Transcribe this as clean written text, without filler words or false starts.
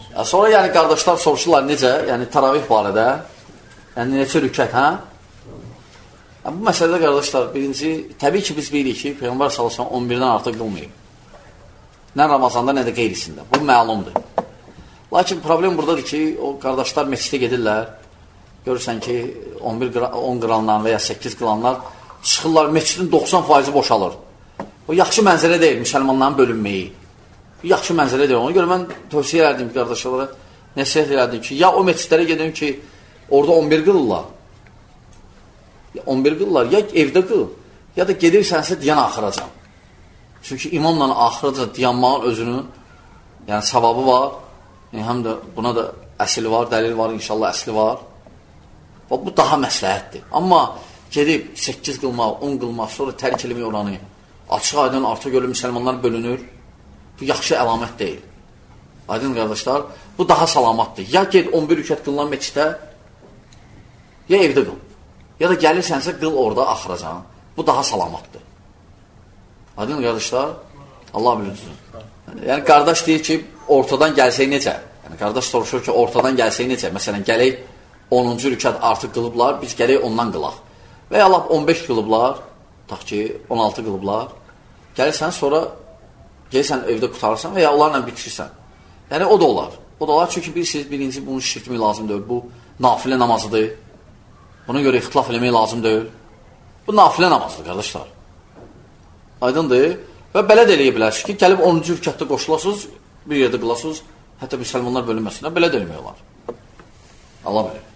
Sonra yəni qardaşlar soruşurlar necə, yəni təravih barədə, yəni neçə rükət, hə? Bu məsələdə qardaşlar, birinci, təbii ki biz bilirik ki, Peyğəmbər sallallahu 11-dən artıq qılmayıb. Nə Ramazanda, nə də qeyrisində. Bu məlumdur. Lakin problem buradadır ki, o qardaşlar məscidə gedirlər, görürsən ki, 10 qıranlar və ya 8 qıranlar çıxırlar, məscidin 90% boşalır. O yaxşı mənzərə deyil, müsəlmanların bölünməyi. Yaxşı mənzərə deyil. Ona görə mən tövsiyə edirdim ki, qardaşlara, nəsihət edirdim ki, ya o məscidlərə gedim ki, orada 11 qılırlar, 11 qılırlar, ya evdə qıl, ya da gedirsənsə diyan axıracan. Çünki imamla axıracan diyanmağın özünün yəni savabı var, həm də buna da əsli var, dəlil var, inşallah əsli var. Bu daha məsləhətdir. Amma gedib 8 qılmaq, 10 qılmaq, sonra tərk eləmək oranı, açıq aydın artıq ölü müsəlmanlar bölünür. Bu yaxşı əlamət deyil. Aydın qardaşlar, bu daha salamatdır. Ya ged 11 rükət qılınan məscidə, ya evdə qıl. Ya da gəlirsənsə qıl orada axıracan. Bu daha salamatdır. Aydın qardaşlar, Allah bilir. Yəni qardaş deyir ki, ortadan gəlsək necə? Yəni qardaş soruşur ki, ortadan gəlsək necə? Məsələn, gələk 10-cu rükət artıq qılıblar, biz gələk ondan qılaq. Və ya lap 15 qılıblar, tax ki 16 qılıblar. Gəlirsən, sonra gəlirsən evdə qutarırsan və ya onlarla bitirirsən. Yəni o da olar. O da olar çünki bilirsiniz, birinci bunu şirtmək lazım deyil. Bu nafilə namazıdır. Buna görə ixtilaf eləmək lazım deyil. Bu nafilə namazıdır, qardaşlar. Aydındır. Və belə də eləyə bilərsiniz ki, gəlib 10-cu rükətdə qoşulasınız, bir yerdə qılasınız, hətta müsəlmanlar bölünməsinə, belə də eləmək olar. Allah bilir.